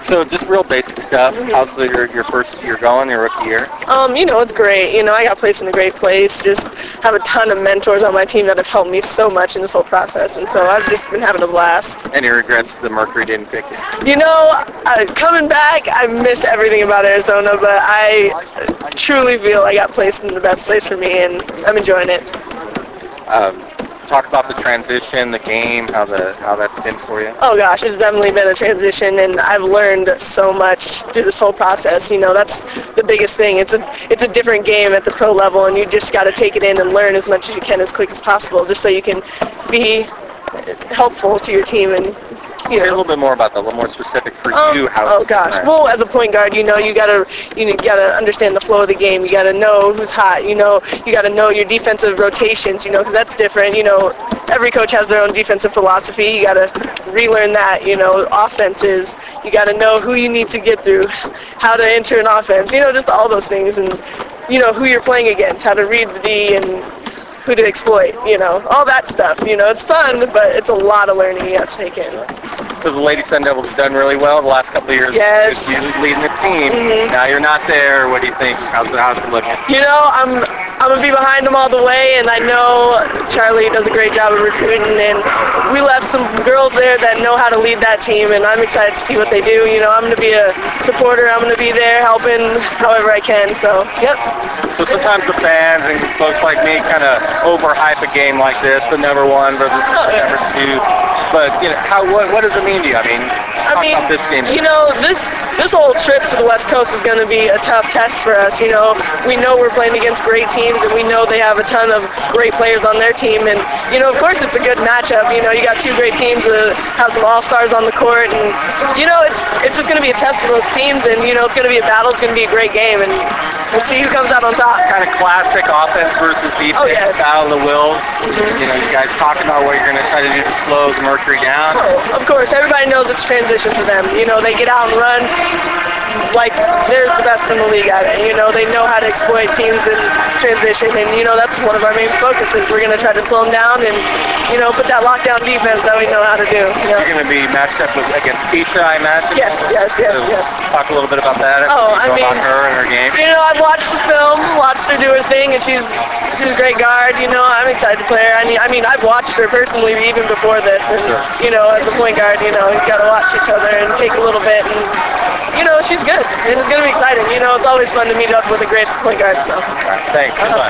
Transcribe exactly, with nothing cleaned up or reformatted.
So just real basic stuff. How's the, your, your first year going, your rookie year? Um, you know, it's great. You know, I got placed in a great place. Just have a ton of mentors on my team that have helped me so much in this whole process, and so I've just been having a blast. Any regrets the Mercury didn't pick you? You know, uh, coming back, I miss everything about Arizona, but I truly feel I got placed in the best place for me, and I'm enjoying it. Um, talk about the transition, the game, how the how that's been for you. Oh gosh, it's definitely been a transition, and I've learned so much through this whole process. You know, that's the biggest thing. It's a it's a different game at the pro level, and you just got to take it in and learn as much as you can as quick as possible, just so you can be helpful to your team and. You know. Say a little bit more about that, a little more specific for um, you. How oh gosh, different. Well, as a point guard, you know, you gotta you, know, you gotta understand the flow of the game. You gotta know who's hot. You know, you gotta know your defensive rotations. You know, because that's different. You know, every coach has their own defensive philosophy. You gotta relearn that. You know, offenses. You gotta know who you need to get through, how to enter an offense. You know, just all those things, and you know who you're playing against, how to read the D and who to exploit. You know, all that stuff. You know, it's fun, but it's a lot of learning you have to take in. So the Lady Sun Devils have done really well the last couple of years. Yes. You're leading the team. Mm-hmm. Now you're not there. What do you think? How's it, how's it looking? You know, I'm I'm gonna be behind them all the way, and I know Charlie does a great job of recruiting, and we left some girls there that know how to lead that team, and I'm excited to see what they do. You know, I'm gonna be a supporter. I'm gonna be there helping however I can. So, yep. So sometimes the fans and folks like me kind of overhype a game like this, the number one versus the number two. But you know, how what, what does it mean to you? I mean, I talk mean, about this game. you know, this this whole trip to the West Coast is going to be a tough test for us. You know, we know we're playing against great teams, and we know they have a ton of great players on their team. And you know, of course, it's a good matchup. You know, you got two great teams that have some all-stars on the court, and you know, it's it's just going to be a test for those teams. And you know, it's going to be a battle. It's going to be a great game, and we'll see who comes out on top. Kind of classic offense versus defense, Oh, yes. battle of the wills. Mm-hmm. You know, you guys talking about what you're going to try to do to slow the Mercury down. Oh, of course, everybody knows it's transition for them. You know, they get out and run like they're the best in the league at it. You know, they know how to exploit teams in transition, and you know that's one of our main focuses. We're going to try to slow them down and you know put that lockdown defense that we know how to do. You know? You're going to be matched up with against Keisha, I imagine. Yes, yes, yes, so yes. Talk a little bit about that. Oh, I mean, about her and her game. You know, I've watched the film, watched her do her thing, and she's she's a great guard. You know, I'm excited to play her. I mean, I mean, I've watched her personally even before this, and Sure. you know, as a point guard, you know, you got to watch each other and take a little bit, and you know, she's good, and it's gonna be exciting. You know, it's always fun to meet up with a great point guard. So. All right, thanks. Good luck.